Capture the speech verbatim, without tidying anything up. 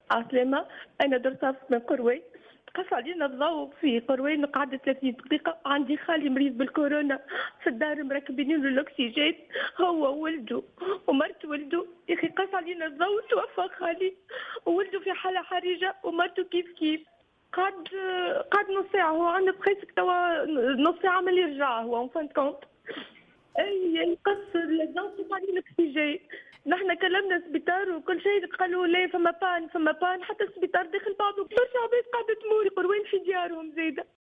عسلامة. أنا درت من قروي، قص علينا الضوء في قروي، نقعد ثلاثين دقيقة. عندي خالي مريض بالكورونا في الدار مركبين له الأكسجين، هو وولده ومرت ولده. يا أخي قص علينا الضوء، توفى خالي وولده في حالة حرجة ومرته كيف كيف. قعد قعد نص ساعة، هو عندنا بخيسك توا نص ساعة من يرجع هو اون فان كونت. اي يقص لازم عليه الاكسجين. نحن كلمنا السبيطار وكل شيء، قالوا لا فما بان فما بان، حتى السبيطار داخل بعضه برشا عباد قاعده تمور، يقولوا وين في ديارهم زاده.